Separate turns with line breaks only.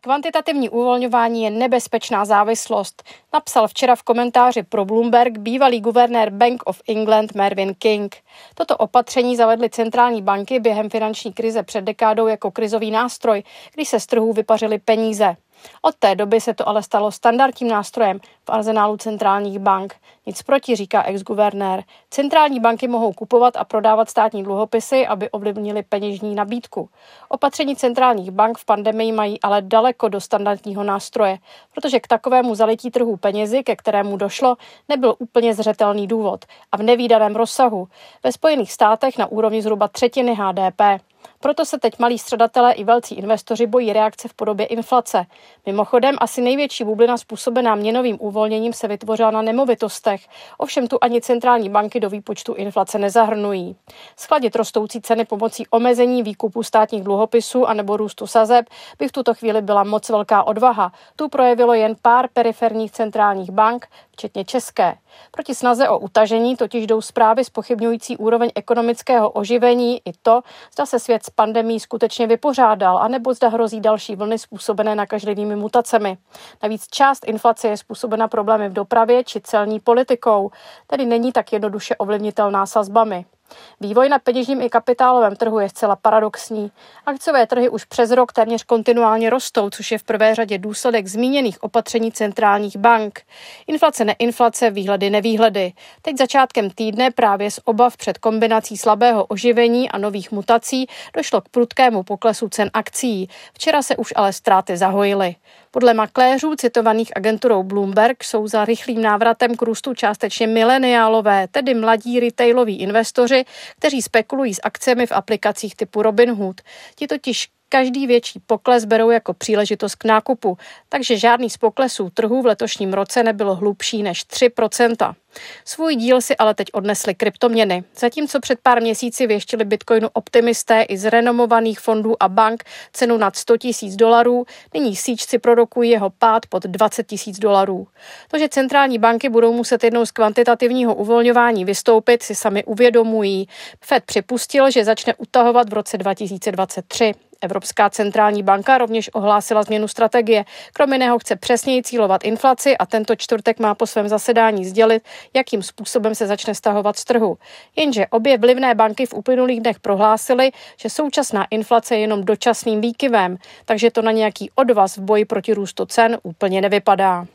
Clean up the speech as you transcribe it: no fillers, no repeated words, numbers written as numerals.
Kvantitativní uvolňování je nebezpečná závislost, napsal včera v komentáři pro Bloomberg bývalý guvernér Bank of England Mervyn King. Toto opatření zavedly centrální banky během finanční krize před dekádou jako krizový nástroj, když se z trhů vypařily peníze. Od té doby se to ale stalo standardním nástrojem v arzenálu centrálních bank. Nic proti, říká ex-guvernér. Centrální banky mohou kupovat a prodávat státní dluhopisy, aby ovlivnili peněžní nabídku. Opatření centrálních bank v pandemii mají ale daleko do standardního nástroje, protože k takovému zalití trhu penězi, ke kterému došlo, nebyl úplně zřetelný důvod a v nevídaném rozsahu. Ve Spojených státech na úrovni zhruba třetiny HDP. Proto se teď malí střadatelé i velcí investoři bojí reakce v podobě inflace. Mimochodem, asi největší bublina způsobená měnovým uvolněním se vytvořila na nemovitostech, ovšem tu ani centrální banky do výpočtu inflace nezahrnují. Schladit rostoucí ceny pomocí omezení výkupu státních dluhopisů anebo růstu sazeb by v tuto chvíli byla moc velká odvaha. Tu projevilo jen pár periferních centrálních bank, včetně české. Proti snaze o utažení totiž jdou zprávy zpochybňující úroveň ekonomického oživení i to, zda se svět s pandemií skutečně vypořádal, anebo zda hrozí další vlny způsobené nakažlivými mutacemi. Navíc část inflace je způsobena problémy v dopravě či celní politikou, tedy není tak jednoduše ovlivnitelná sazbami. Vývoj na peněžním i kapitálovém trhu je zcela paradoxní. Akciové trhy už přes rok téměř kontinuálně rostou, což je v prvé řadě důsledek zmíněných opatření centrálních bank. Inflace, neinflace, výhledy, nevýhledy. Teď začátkem týdne právě z obav před kombinací slabého oživení a nových mutací došlo k prudkému poklesu cen akcií. Včera se už ale ztráty zahojily. Podle makléřů citovaných agenturou Bloomberg jsou za rychlým návratem k růstu částečně mileniálové, tedy mladí retailoví investoři, kteří spekulují s akciemi v aplikacích typu Robinhood. Ti totiž každý větší pokles berou jako příležitost k nákupu, takže žádný z poklesů trhů v letošním roce nebylo hlubší než 3%. Svůj díl si ale teď odnesly kryptoměny. Zatímco před pár měsíci věštili Bitcoinu optimisté i z renomovaných fondů a bank cenu nad $100,000, nyní síčci prorokují jeho pád pod $20,000. To, že centrální banky budou muset jednou z kvantitativního uvolňování vystoupit, si sami uvědomují. Fed připustil, že začne utahovat v roce 2023. Evropská centrální banka rovněž ohlásila změnu strategie. Kromě jiného chce přesněji cílovat inflaci a tento čtvrtek má po svém zasedání sdělit, jakým způsobem se začne stahovat z trhu. Jenže obě vlivné banky v uplynulých dnech prohlásily, že současná inflace je jenom dočasným výkyvem, takže to na nějaký odvaz v boji proti růstu cen úplně nevypadá.